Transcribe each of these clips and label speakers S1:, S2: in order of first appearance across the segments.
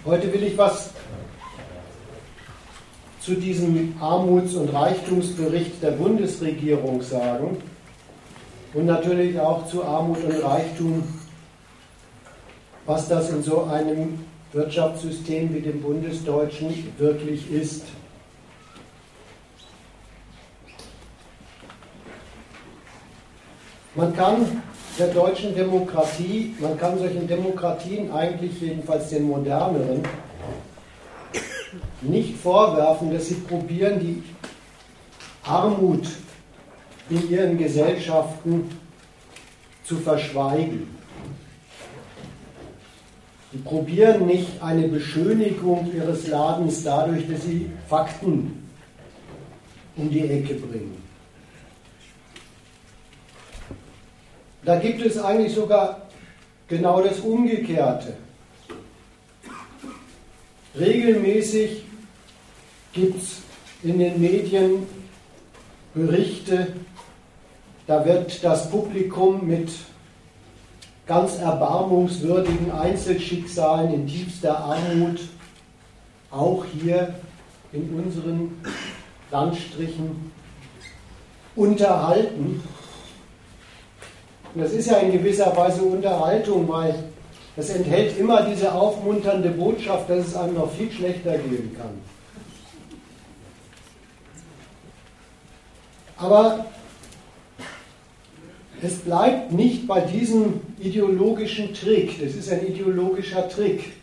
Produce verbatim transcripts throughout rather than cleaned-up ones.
S1: Heute will ich was zu diesem Armuts- und Reichtumsbericht der Bundesregierung sagen und natürlich auch zu Armut und Reichtum, was das in so einem Wirtschaftssystem wie dem bundesdeutschen wirklich ist. Man kann der deutschen Demokratie, man kann solchen Demokratien, eigentlich jedenfalls den moderneren, nicht vorwerfen, dass sie probieren, die Armut in ihren Gesellschaften zu verschweigen. Sie probieren nicht eine Beschönigung ihres Ladens dadurch, dass sie Fakten um die Ecke bringen. Da gibt es eigentlich sogar genau das Umgekehrte. Regelmäßig gibt es in den Medien Berichte, da wird das Publikum mit ganz erbarmungswürdigen Einzelschicksalen in tiefster Armut, auch hier in unseren Landstrichen, unterhalten. Und das ist ja in gewisser Weise Unterhaltung, weil es enthält immer diese aufmunternde Botschaft, dass es einem noch viel schlechter gehen kann. Aber es bleibt nicht bei diesem ideologischen Trick. Das ist ein ideologischer Trick.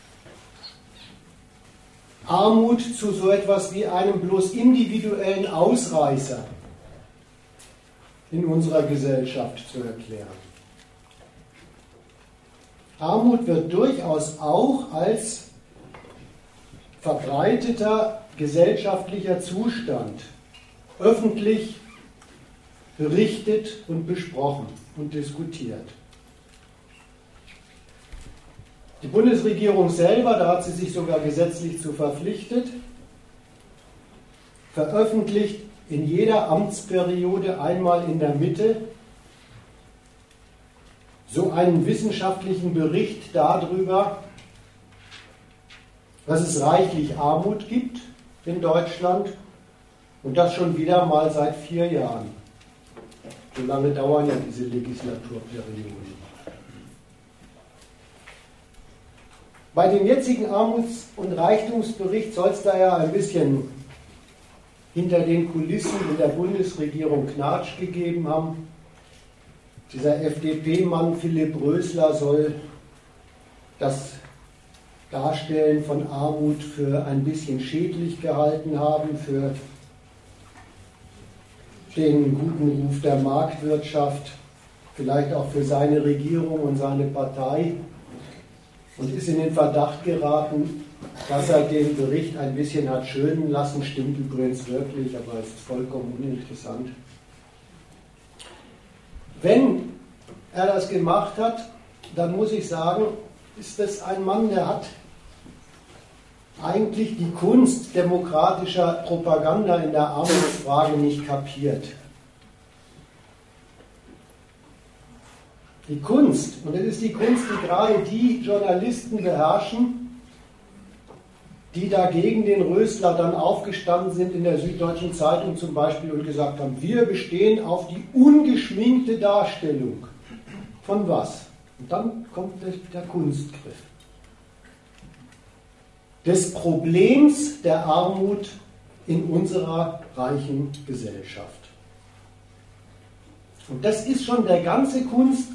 S1: Armut zu so etwas wie einem bloß individuellen Ausreißer in unserer Gesellschaft zu erklären. Armut wird durchaus auch als verbreiteter gesellschaftlicher Zustand öffentlich berichtet und besprochen und diskutiert. Die Bundesregierung selber, da hat sie sich sogar gesetzlich zu verpflichtet, veröffentlicht in jeder Amtsperiode einmal in der Mitte so einen wissenschaftlichen Bericht darüber, dass es reichlich Armut gibt in Deutschland und das schon wieder mal seit vier Jahren. So lange dauern ja diese Legislaturperioden. Bei dem jetzigen Armuts- und Reichtumsbericht soll es da ja ein bisschen hinter den Kulissen in der Bundesregierung Knatsch gegeben haben. Dieser F D P-Mann Philipp Rösler soll das Darstellen von Armut für ein bisschen schädlich gehalten haben, für den guten Ruf der Marktwirtschaft, vielleicht auch für seine Regierung und seine Partei, und ist in den Verdacht geraten, dass er den Bericht ein bisschen hat schönen lassen. Stimmt übrigens wirklich, aber es ist vollkommen uninteressant. Wenn er das gemacht hat, dann muss ich sagen, ist das ein Mann, der hat eigentlich die Kunst demokratischer Propaganda in der Armutsfrage nicht kapiert. Die Kunst, und das ist die Kunst, die gerade die Journalisten beherrschen, die dagegen den Rösler dann aufgestanden sind in der Süddeutschen Zeitung zum Beispiel und gesagt haben, wir bestehen auf die ungeschminkte Darstellung von was? Und dann kommt der, der Kunstgriff des Problems der Armut in unserer reichen Gesellschaft. Und das ist schon der ganze Kunstgriff.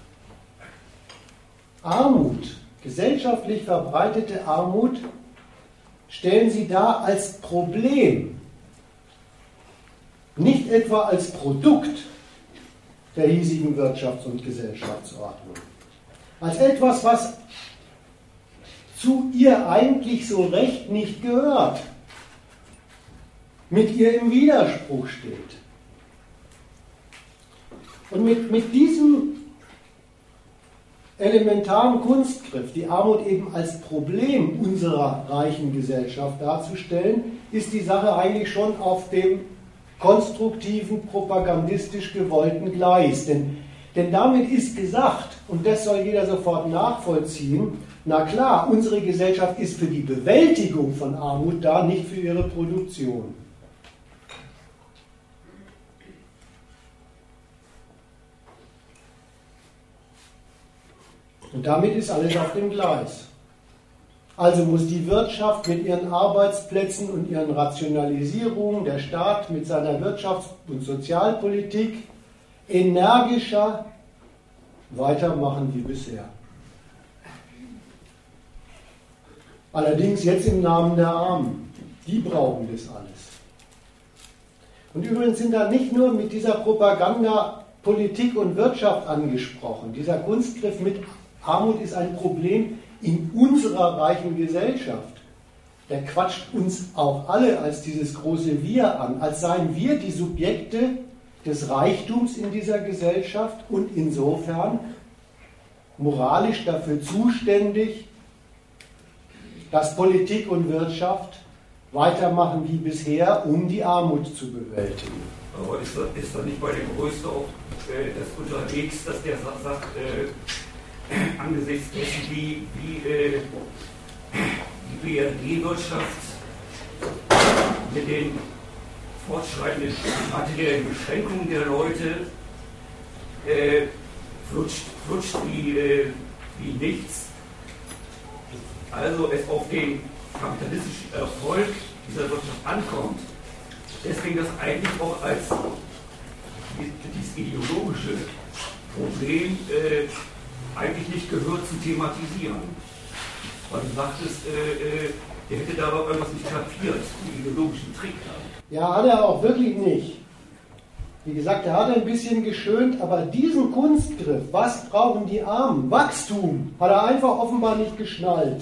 S1: Armut, gesellschaftlich verbreitete Armut, stellen Sie dar als Problem, nicht etwa als Produkt der hiesigen Wirtschafts- und Gesellschaftsordnung, als etwas, was zu ihr eigentlich so recht nicht gehört, mit ihr im Widerspruch steht. Und mit, mit diesem elementaren Kunstgriff, die Armut eben als Problem unserer reichen Gesellschaft darzustellen, ist die Sache eigentlich schon auf dem konstruktiven, propagandistisch gewollten Gleis. Denn, denn damit ist gesagt, und das soll jeder sofort nachvollziehen, Na klar, unsere Gesellschaft ist für die Bewältigung von Armut da, nicht für ihre Produktion. Und damit ist alles auf dem Gleis. Also muss die Wirtschaft mit ihren Arbeitsplätzen und ihren Rationalisierungen, der Staat mit seiner Wirtschafts- und Sozialpolitik energischer weitermachen wie bisher. Allerdings jetzt im Namen der Armen. Die brauchen das alles. Und übrigens sind da nicht nur mit dieser Propaganda Politik und Wirtschaft angesprochen. Dieser Kunstgriff mit Armut ist ein Problem in unserer reichen Gesellschaft. Der quatscht uns auch alle als dieses große Wir an, als seien wir die Subjekte des Reichtums in dieser Gesellschaft und insofern moralisch dafür zuständig, dass Politik und Wirtschaft weitermachen wie bisher, um die Armut zu bewältigen.
S2: Aber ist da, ist da nicht bei dem Größten auch äh, das unterwegs, dass der sagt, äh, angesichts dessen, wie, wie äh, die B R D-Wirtschaft mit den fortschreitenden materiellen Beschränkungen der Leute äh, flutscht, flutscht wie, äh, wie nichts. Also es auf den kapitalistischen Erfolg dieser Wirtschaft ankommt. Deswegen das eigentlich auch als dieses ideologische Problem äh, eigentlich nicht gehört zu thematisieren. Weil du sagtest, äh, äh, der hätte da aber irgendwas nicht kapiert, den ideologischen Trick.
S1: Ja, hat er auch wirklich nicht. Wie gesagt, er hat ein bisschen geschönt, aber diesen Kunstgriff, was brauchen die Armen? Wachstum, hat er einfach offenbar nicht geschnallt.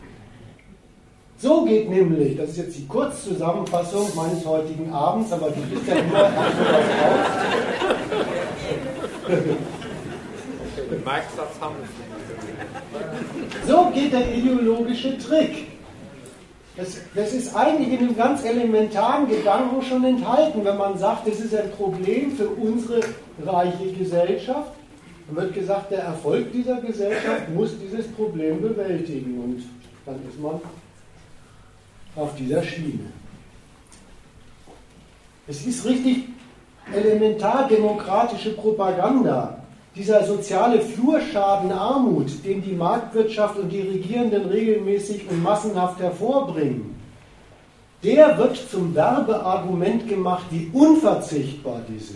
S1: So geht nämlich, das ist jetzt die Kurzzusammenfassung meines heutigen Abends, aber du bist ja nur auf sowas aus. So geht der ideologische Trick. Das, das ist eigentlich in einem ganz elementaren Gedanken schon enthalten, wenn man sagt, das ist ein Problem für unsere reiche Gesellschaft. Dann wird gesagt, der Erfolg dieser Gesellschaft muss dieses Problem bewältigen und dann ist man auf dieser Schiene. Es ist richtig elementar demokratische Propaganda. Dieser soziale Flurschaden Armut, den die Marktwirtschaft und die Regierenden regelmäßig und massenhaft hervorbringen, der wird zum Werbeargument gemacht, wie unverzichtbar die sind.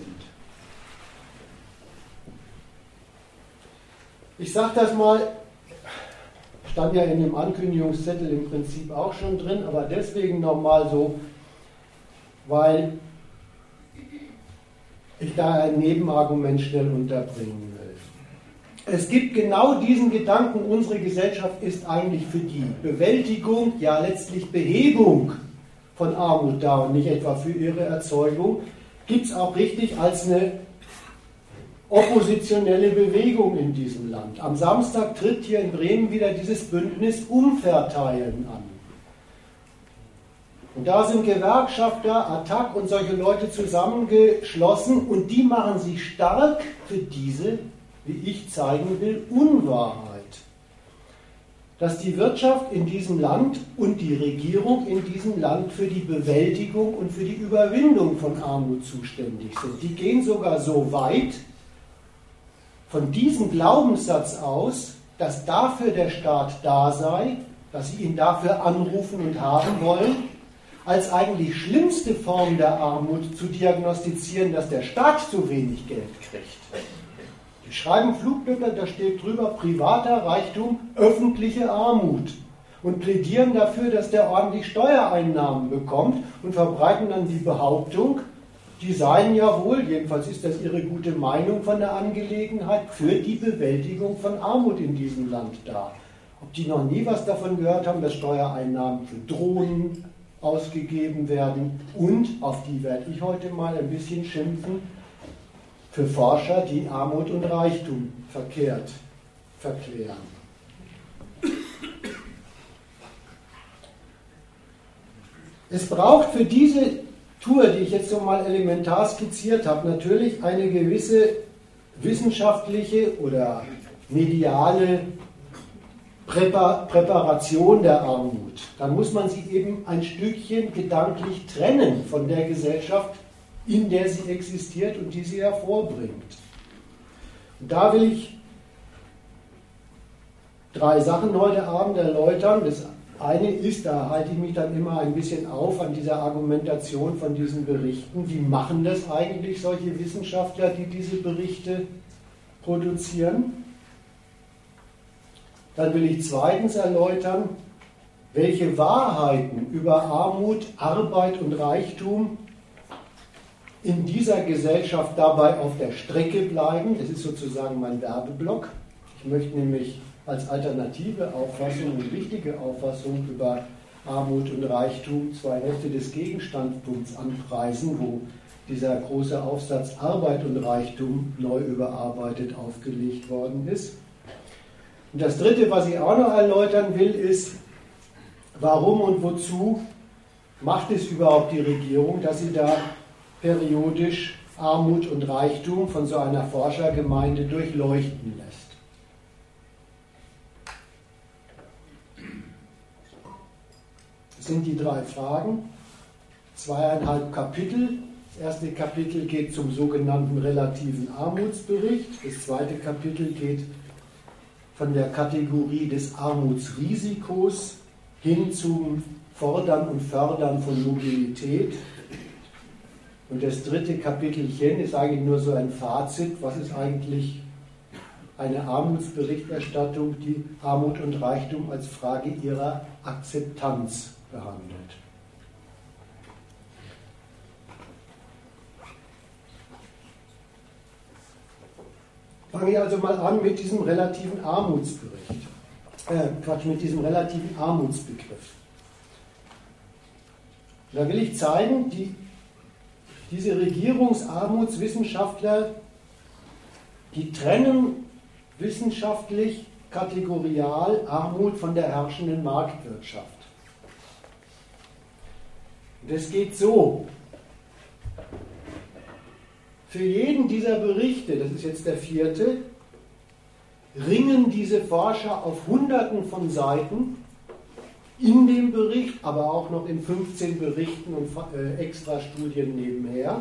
S1: Ich sage das mal, stand ja in dem Ankündigungszettel im Prinzip auch schon drin, aber deswegen nochmal so, weil ich da ein Nebenargument schnell unterbringen will. Es gibt genau diesen Gedanken, unsere Gesellschaft ist eigentlich für die Bewältigung, ja letztlich Behebung von Armut da und nicht etwa für ihre Erzeugung, gibt es auch richtig als eine oppositionelle Bewegung in diesem Land. Am Samstag tritt hier in Bremen wieder dieses Bündnis Umverteilen an. Und da sind Gewerkschafter, Attac und solche Leute zusammengeschlossen und die machen sich stark für diese, wie ich zeigen will, Unwahrheit. Dass die Wirtschaft in diesem Land und die Regierung in diesem Land für die Bewältigung und für die Überwindung von Armut zuständig sind. Die gehen sogar so weit, von diesem Glaubenssatz aus, dass dafür der Staat da sei, dass sie ihn dafür anrufen und haben wollen, als eigentlich schlimmste Form der Armut zu diagnostizieren, dass der Staat zu wenig Geld kriegt. Die schreiben Flugblätter, da steht drüber privater Reichtum, öffentliche Armut und plädieren dafür, dass der ordentlich Steuereinnahmen bekommt und verbreiten dann die Behauptung, die seien ja wohl, jedenfalls ist das ihre gute Meinung von der Angelegenheit, für die Bewältigung von Armut in diesem Land da. Ob die noch nie was davon gehört haben, dass Steuereinnahmen für Drohnen ausgegeben werden und, auf die werde ich heute mal ein bisschen schimpfen, für Forscher, die Armut und Reichtum verkehrt verklären. Es braucht für diese Tour, die ich jetzt so mal elementar skizziert habe, natürlich eine gewisse wissenschaftliche oder mediale Präparation der Armut, dann muss man sie eben ein Stückchen gedanklich trennen von der Gesellschaft, in der sie existiert und die sie hervorbringt. Und da will ich drei Sachen heute Abend erläutern. Das eine ist, da halte ich mich dann immer ein bisschen auf an dieser Argumentation von diesen Berichten. Wie machen das eigentlich solche Wissenschaftler, die diese Berichte produzieren? Dann will ich zweitens erläutern, welche Wahrheiten über Armut, Arbeit und Reichtum in dieser Gesellschaft dabei auf der Strecke bleiben. Das ist sozusagen mein Werbeblock. Ich möchte nämlich als alternative Auffassung und richtige Auffassung über Armut und Reichtum zwei Hälfte des Gegenstandpunkts anpreisen, wo dieser große Aufsatz Arbeit und Reichtum neu überarbeitet aufgelegt worden ist. Und das Dritte, was ich auch noch erläutern will, ist, warum und wozu macht es überhaupt die Regierung, dass sie da periodisch Armut und Reichtum von so einer Forschergemeinde durchleuchten lässt. Das sind die drei Fragen, zweieinhalb Kapitel. Das erste Kapitel geht zum sogenannten relativen Armutsbericht. Das zweite Kapitel geht von der Kategorie des Armutsrisikos hin zum Fordern und Fördern von Mobilität. Und das dritte Kapitelchen ist eigentlich nur so ein Fazit, was ist eigentlich eine Armutsberichterstattung, die Armut und Reichtum als Frage ihrer Akzeptanz behandelt. Fange ich also mal an mit diesem relativen Armutsbericht. Äh, Quatsch, mit diesem relativen Armutsbegriff. Da will ich zeigen, die, diese Regierungsarmutswissenschaftler, die trennen wissenschaftlich kategorial Armut von der herrschenden Marktwirtschaft. Das geht so. Für jeden dieser Berichte, das ist jetzt der vierte, ringen diese Forscher auf Hunderten von Seiten in dem Bericht, aber auch noch in fünfzehn Berichten und äh, Extrastudien nebenher,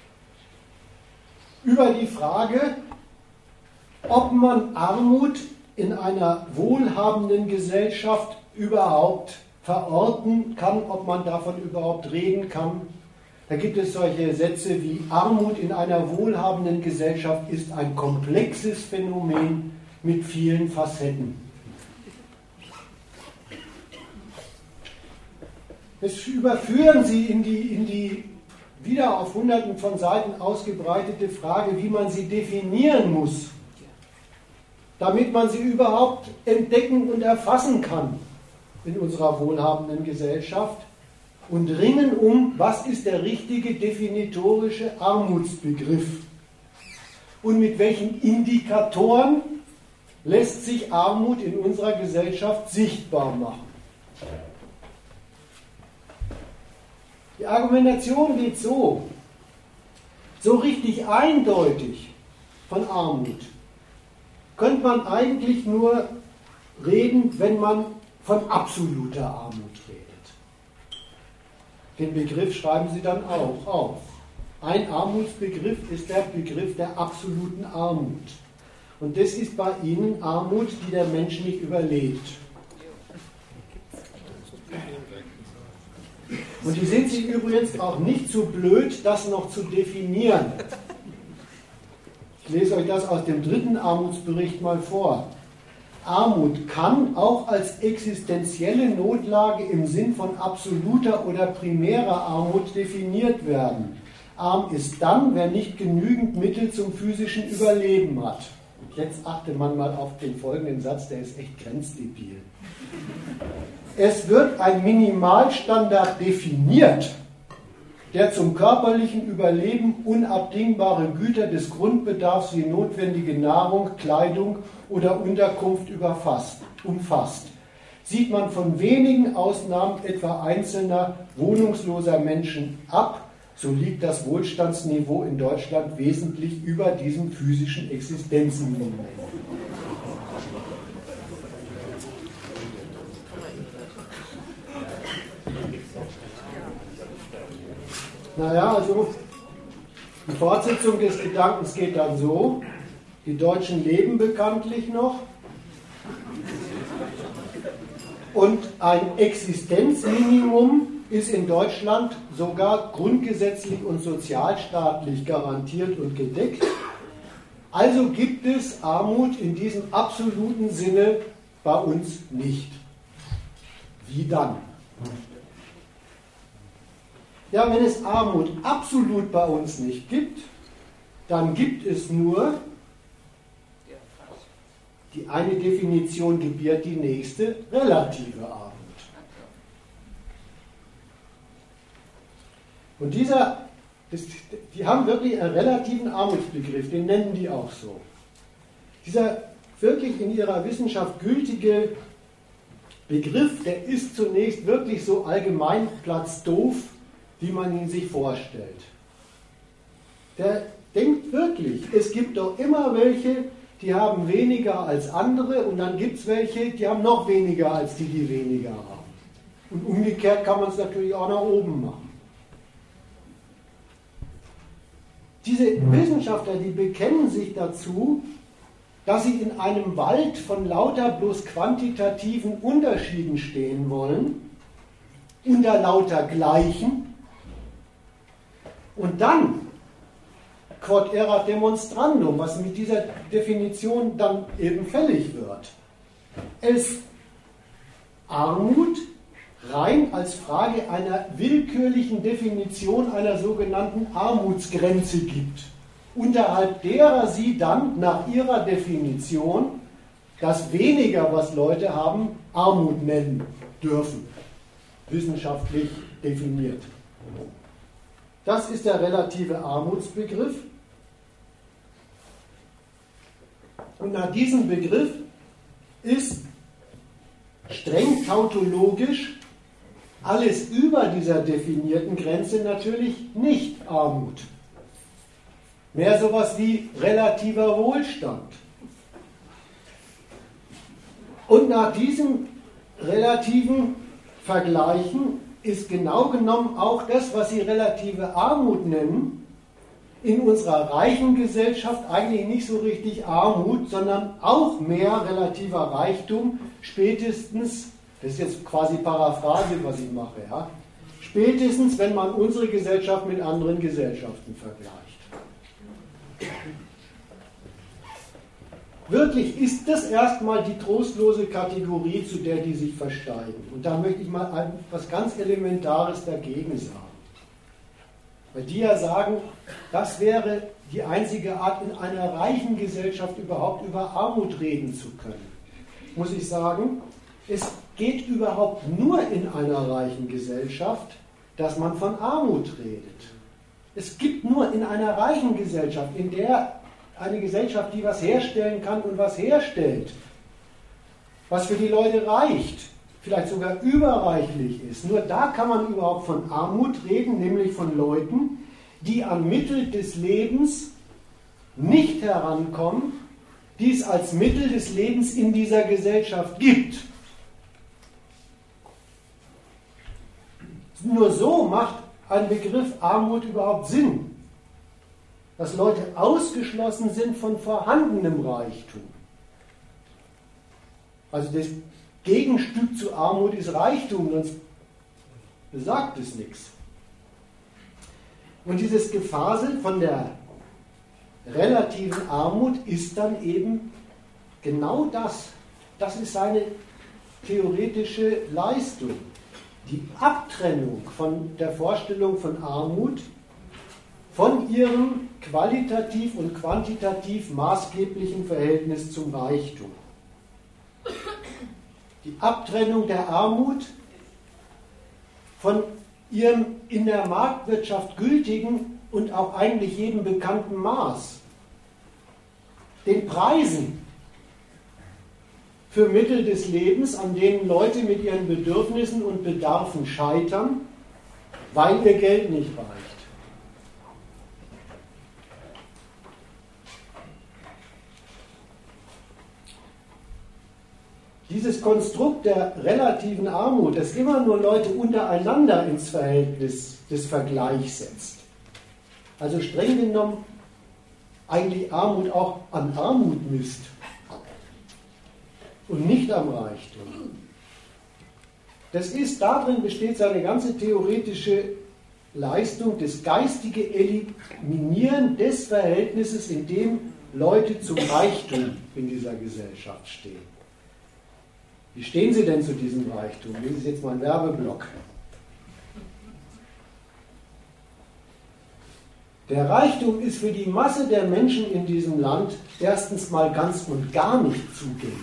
S1: über die Frage, ob man Armut in einer wohlhabenden Gesellschaft überhaupt verorten kann, ob man davon überhaupt reden kann. Da gibt es solche Sätze wie: Armut in einer wohlhabenden Gesellschaft ist ein komplexes Phänomen mit vielen Facetten. Das überführen Sie in die, in die wieder auf Hunderten von Seiten ausgebreitete Frage, wie man sie definieren muss, damit man sie überhaupt entdecken und erfassen kann in unserer wohlhabenden Gesellschaft, und ringen um, was ist der richtige definitorische Armutsbegriff und mit welchen Indikatoren lässt sich Armut in unserer Gesellschaft sichtbar machen. Die Argumentation geht so: So richtig eindeutig von Armut könnte man eigentlich nur reden, wenn man von absoluter Armut redet. Den Begriff schreiben Sie dann auch auf. Ein Armutsbegriff ist der Begriff der absoluten Armut. Und das ist bei Ihnen Armut, die der Mensch nicht überlebt. Und die sind Sie übrigens auch nicht zu blöd, das noch zu definieren. Ich lese euch das aus dem dritten Armutsbericht mal vor. Armut kann auch als existenzielle Notlage im Sinn von absoluter oder primärer Armut definiert werden. Arm ist dann, wer nicht genügend Mittel zum physischen Überleben hat. Und jetzt achte man mal auf den folgenden Satz, der ist echt grenzdebil. Es wird ein Minimalstandard definiert, der zum körperlichen Überleben unabdingbare Güter des Grundbedarfs wie notwendige Nahrung, Kleidung oder Unterkunft überfasst, umfasst. Sieht man von wenigen Ausnahmen etwa einzelner wohnungsloser Menschen ab, so liegt das Wohlstandsniveau in Deutschland wesentlich über diesem physischen Existenzminimum. Naja, also die Fortsetzung des Gedankens geht dann so: Die Deutschen leben bekanntlich noch und ein Existenzminimum ist in Deutschland sogar grundgesetzlich und sozialstaatlich garantiert und gedeckt. Also gibt es Armut in diesem absoluten Sinne bei uns nicht. Wie dann? Ja, wenn es Armut absolut bei uns nicht gibt, dann gibt es nur, die eine Definition gebiert die nächste, relative Armut. Und dieser, das, die haben wirklich einen relativen Armutsbegriff, den nennen die auch so. Dieser wirklich in ihrer Wissenschaft gültige Begriff, der ist zunächst wirklich so allgemeinplatzdoof, wie man ihn sich vorstellt. Der denkt wirklich, es gibt doch immer welche, die haben weniger als andere und dann gibt es welche, die haben noch weniger als die, die weniger haben. Und umgekehrt kann man es natürlich auch nach oben machen. Diese Wissenschaftler, die bekennen sich dazu, dass sie in einem Wald von lauter bloß quantitativen Unterschieden stehen wollen, unter lauter Gleichen, und dann, quod erat demonstrandum, was mit dieser Definition dann eben fällig wird, es Armut rein als Frage einer willkürlichen Definition einer sogenannten Armutsgrenze gibt, unterhalb derer sie dann nach ihrer Definition das weniger, was Leute haben, Armut nennen dürfen, wissenschaftlich definiert. Das ist der relative Armutsbegriff. Und nach diesem Begriff ist streng tautologisch alles über dieser definierten Grenze natürlich nicht Armut. Mehr sowas wie relativer Wohlstand. Und nach diesem relativen Vergleichen ist genau genommen auch das, was Sie relative Armut nennen, in unserer reichen Gesellschaft eigentlich nicht so richtig Armut, sondern auch mehr relativer Reichtum, spätestens, das ist jetzt quasi Paraphrase, was ich mache, ja, spätestens, wenn man unsere Gesellschaft mit anderen Gesellschaften vergleicht. Wirklich ist das erstmal die trostlose Kategorie, zu der die sich versteigen. Und da möchte ich mal etwas ganz Elementares dagegen sagen. Weil die ja sagen, das wäre die einzige Art, in einer reichen Gesellschaft überhaupt über Armut reden zu können. Muss ich sagen, es geht überhaupt nur in einer reichen Gesellschaft, dass man von Armut redet. Es gibt nur in einer reichen Gesellschaft, in der eine Gesellschaft, die was herstellen kann und was herstellt, was für die Leute reicht, vielleicht sogar überreichlich ist. Nur da kann man überhaupt von Armut reden, nämlich von Leuten, die an Mittel des Lebens nicht herankommen, die es als Mittel des Lebens in dieser Gesellschaft gibt. Nur so macht ein Begriff Armut überhaupt Sinn. Dass Leute ausgeschlossen sind von vorhandenem Reichtum. Also das Gegenstück zu Armut ist Reichtum, sonst besagt es nichts. Und dieses Gefasel von der relativen Armut ist dann eben genau das. Das ist seine theoretische Leistung. Die Abtrennung von der Vorstellung von Armut von ihrem qualitativ und quantitativ maßgeblichen Verhältnis zum Reichtum. Die Abtrennung der Armut von ihrem in der Marktwirtschaft gültigen und auch eigentlich jedem bekannten Maß, den Preisen für Mittel des Lebens, an denen Leute mit ihren Bedürfnissen und Bedarfen scheitern, weil ihr Geld nicht reicht. Dieses Konstrukt der relativen Armut, das immer nur Leute untereinander ins Verhältnis des Vergleichs setzt, also streng genommen eigentlich Armut auch an Armut misst und nicht am Reichtum. Das ist, darin besteht seine ganze theoretische Leistung, das geistige Eliminieren des Verhältnisses, in dem Leute zum Reichtum in dieser Gesellschaft stehen. Wie stehen Sie denn zu diesem Reichtum? Das ist jetzt mal ein Werbeblock. Der Reichtum ist für die Masse der Menschen in diesem Land erstens mal ganz und gar nicht zugänglich.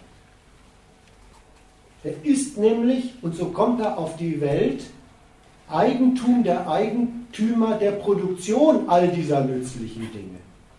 S1: Er ist nämlich, und so kommt er auf die Welt, Eigentum der Eigentümer der Produktion all dieser nützlichen Dinge.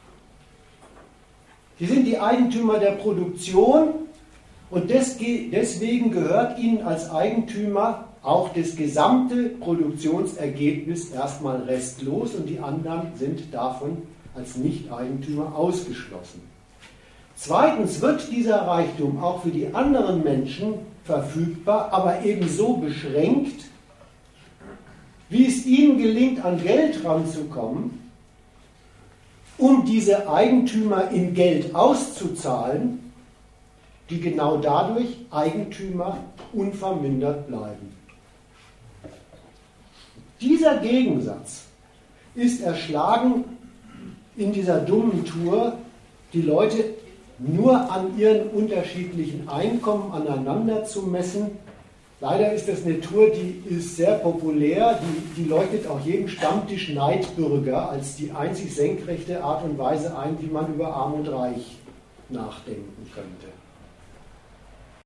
S1: Sie sind die Eigentümer der Produktion und deswegen gehört ihnen als Eigentümer auch das gesamte Produktionsergebnis erstmal restlos und die anderen sind davon als Nicht-Eigentümer ausgeschlossen. Zweitens wird dieser Reichtum auch für die anderen Menschen verfügbar, aber ebenso beschränkt, wie es ihnen gelingt, an Geld ranzukommen, um diese Eigentümer in Geld auszuzahlen, die genau dadurch Eigentümer unvermindert bleiben. Dieser Gegensatz ist erschlagen in dieser dummen Tour, die Leute nur an ihren unterschiedlichen Einkommen aneinander zu messen. Leider ist das eine Tour, die ist sehr populär, die, die leuchtet auch jedem Stammtisch-Neidbürger als die einzig senkrechte Art und Weise ein, wie man über Arm und Reich nachdenken könnte.